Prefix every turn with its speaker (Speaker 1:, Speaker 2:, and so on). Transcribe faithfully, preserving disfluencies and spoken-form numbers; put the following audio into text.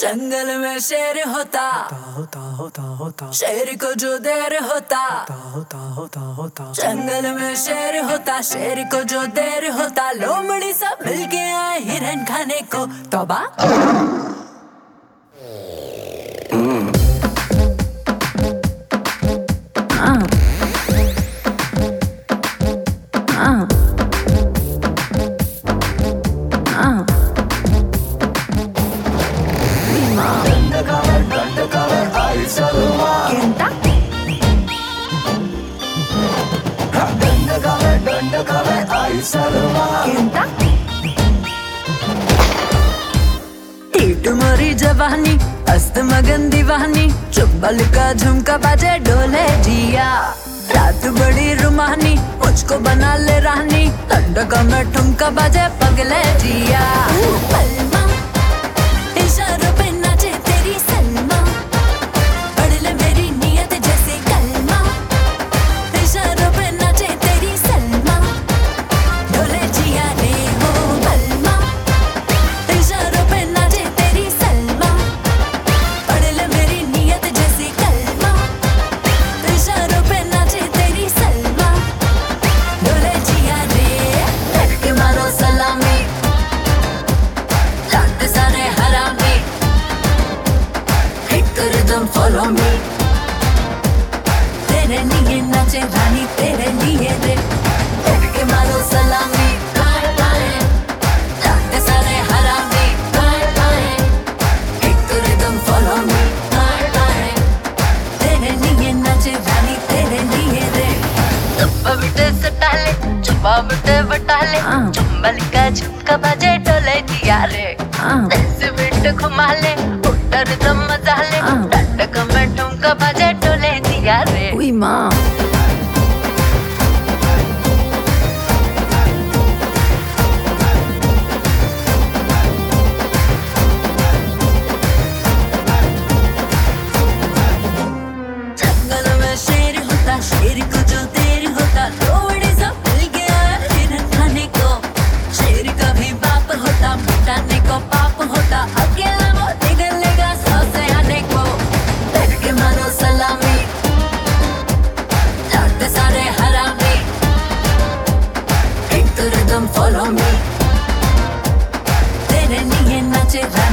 Speaker 1: जंगल में शेर होता
Speaker 2: होता होता होता
Speaker 1: शेर को जो देर होता
Speaker 2: होता होता होता
Speaker 1: जंगल में शेर होता शेर को जो देर होता लोमड़ी सब मिलके आए हिरन खाने को तौबा। तुम्हारी जवानी अस्त मगन दीवानी चुम्बल का झुमका बाजे डोले जिया रात बड़ी रुमानी मुझको बना ले रानी लंडका में ठुमका बाजे पगले जिया पलमा इशारों पे नाचे तेरी सलमा पढ़ ले मेरी नियत जैसे कलमा इशारों पे नाचे तेरी सलमा डोले जिया रे हो पलमा इशारों पे नाचे तेरी सलमा पढ़ ले मेरी नियत जैसे कलमा इशारों पे नाचे तेरी सलमा डोले जिया रे रख के मारो सलामी लाते सारे हरामी हिट कर दम फॉलो मी तेरे लिए नाचे रानी तेरे लिए रे रख के मारो सलामी लाए लाए लाते सारे हरामी लाए लाए हिट कर दम फॉलो मी लाए लाए तेरे लिए नाचे रानी तेरे लिए रे चुप्पा बिटे सटाले चुप्पा बिटे बटाले चुम्बल का झुमका बाजे डोले जिया रे ऐसे बिट घुमा ले उतर दम मजा ले डंडक में ठुमका बाजे डोले जिया रे उई माँ जंगल में शेर होता शेर को जो देर होता लोमड़ी सब मिल गया हिरन खाने को शेर का भी बाप होता मिटाने को पाप होता अकेला वो निकलेगा सौ से आने को बैठ के मारो सलामी लाते सारे हरामी हिट कर दम फॉलो मी तेरे लिए नाचे